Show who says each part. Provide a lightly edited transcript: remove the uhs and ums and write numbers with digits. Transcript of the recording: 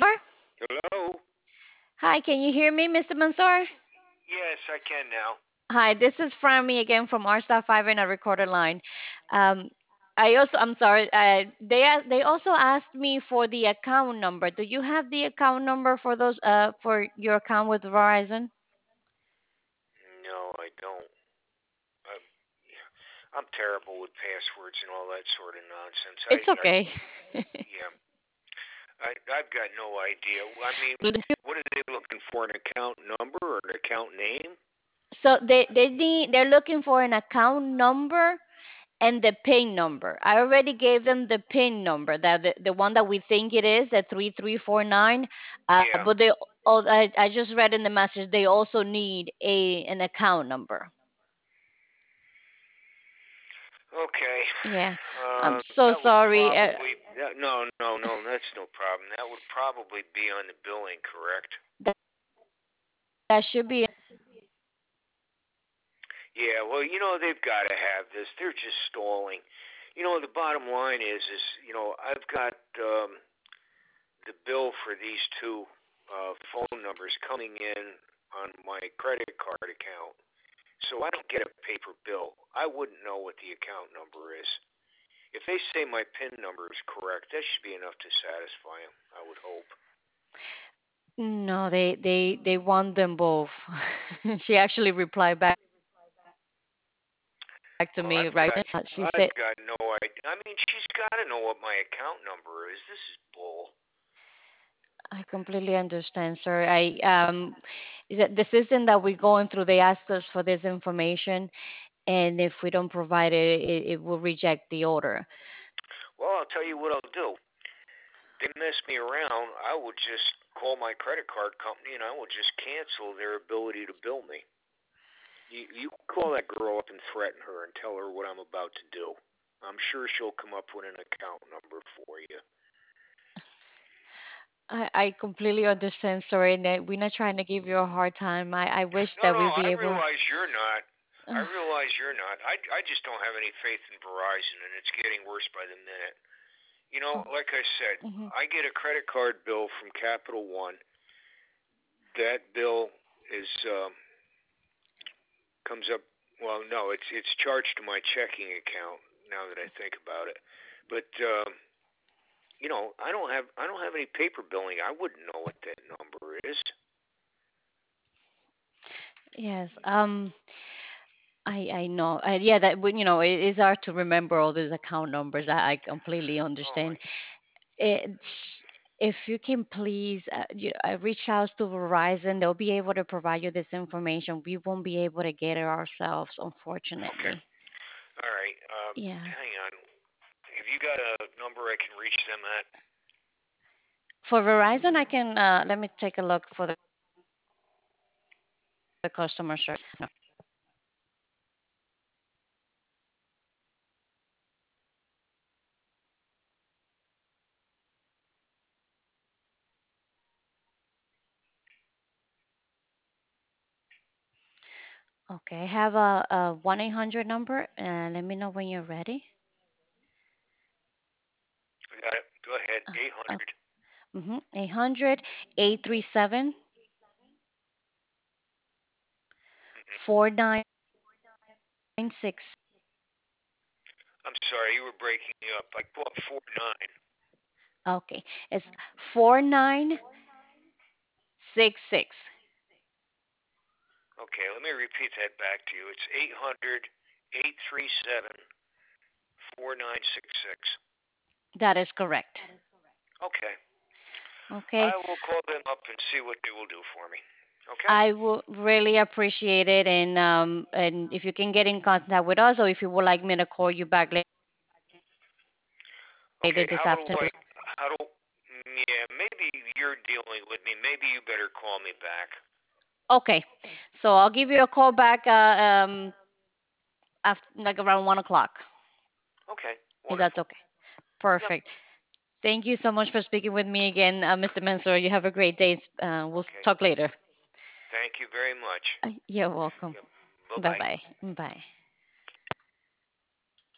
Speaker 1: Hello?
Speaker 2: Hi, can you hear me, Mr. Mansour?
Speaker 1: Yes, I can now.
Speaker 2: Hi, this is Frammy again from R Star 5 in a recorded line. Um, I'm sorry, they also asked me for the account number. Do you have the account number for those for your account with Verizon?
Speaker 1: No, I don't. I'm, I'm terrible with passwords and all that sort of nonsense.
Speaker 2: It's okay.
Speaker 1: Yeah, I've got no idea. I mean, what are they looking for? An account number or an account name?
Speaker 2: So they're looking for an account number and the PIN number. I already gave them the PIN number, that the one that we think it is, the 3349.
Speaker 1: Yeah.
Speaker 2: But I just read in the message they also need an account number.
Speaker 1: Okay.
Speaker 2: Yeah, I'm so
Speaker 1: That would
Speaker 2: sorry.
Speaker 1: no, that's no problem. That would probably be on the billing, correct?
Speaker 2: That, that should be.
Speaker 1: Yeah, well, they've got to have this. They're just stalling. The bottom line is, I've got the bill for these two phone numbers coming in on my credit card account. So I don't get a paper bill. I wouldn't know what the account number is. If they say my PIN number is correct, that should be enough to satisfy them, I would hope.
Speaker 2: No, they want them both. She actually replied back to
Speaker 1: Well,
Speaker 2: me, right? She said,
Speaker 1: I've got no idea. I mean, she's got to know what my account number is. This is bull.
Speaker 2: I completely understand, sir. Is that the system that we're going through? They ask us for this information, and if we don't provide it will reject the order.
Speaker 1: Well, I'll tell you what I'll do. They mess me around. I will just call my credit card company and I will just cancel their ability to bill me. You call that girl up and threaten her and tell her what I'm about to do. I'm sure she'll come up with an account number for you.
Speaker 2: I completely understand, sorry, and that we're not trying to give you a hard time. I wish
Speaker 1: No,
Speaker 2: that
Speaker 1: no,
Speaker 2: we'd be
Speaker 1: I
Speaker 2: able.
Speaker 1: realize you're not. I realize you're not. I just don't have any faith in Verizon, and it's getting worse by the minute.
Speaker 2: Oh,
Speaker 1: Like I said,
Speaker 2: mhm.
Speaker 1: I get a credit card bill from Capital One. That bill is comes up. Well, no, it's charged to my checking account now that I think about it. But I don't have any paper billing. I wouldn't know what that number is.
Speaker 2: Yes. I know. Yeah, that it is hard to remember all these account numbers. I completely
Speaker 1: Oh my.
Speaker 2: understand. It's, if you can please reach out to Verizon, they'll be able to provide you this information. We won't be able to get it ourselves,
Speaker 1: Okay.
Speaker 2: unfortunately.
Speaker 1: All right.
Speaker 2: Yeah.
Speaker 1: Hang on. Have you got a number I can reach them at?
Speaker 2: For Verizon, I can let me take a look for the customer service. No. Okay, I have a 1-800 number. Let me know when you're ready.
Speaker 1: I got it. Go ahead.
Speaker 2: Uh,
Speaker 1: 800.
Speaker 2: 800 837
Speaker 1: Mm-hmm.
Speaker 2: 4996.
Speaker 1: I'm sorry, you were breaking up. I caught 49.
Speaker 2: Okay, it's 4966.
Speaker 1: Okay, let me repeat that back to you. It's 800 837 4966.
Speaker 2: That is correct.
Speaker 1: Okay.
Speaker 2: Okay,
Speaker 1: I will call them up and see what they will do for me. Okay?
Speaker 2: I will really appreciate it, and if you can get in contact with us, or if you would like me to call you back later
Speaker 1: Okay,
Speaker 2: this afternoon.
Speaker 1: how do, yeah, maybe you're dealing with me. Maybe you better call me back.
Speaker 2: Okay, so I'll give you a call back after like around 1 o'clock,
Speaker 1: Okay,
Speaker 2: if that's
Speaker 1: wonderful.
Speaker 2: okay.
Speaker 1: Yep.
Speaker 2: Perfect. Thank you so much for speaking with me again, Mr. Mansour. You have a great day. We'll
Speaker 1: Okay.
Speaker 2: talk later.
Speaker 1: Thank you very much.
Speaker 2: You're welcome.
Speaker 1: Yep. Bye
Speaker 2: Bye
Speaker 1: bye.
Speaker 2: bye. Bye.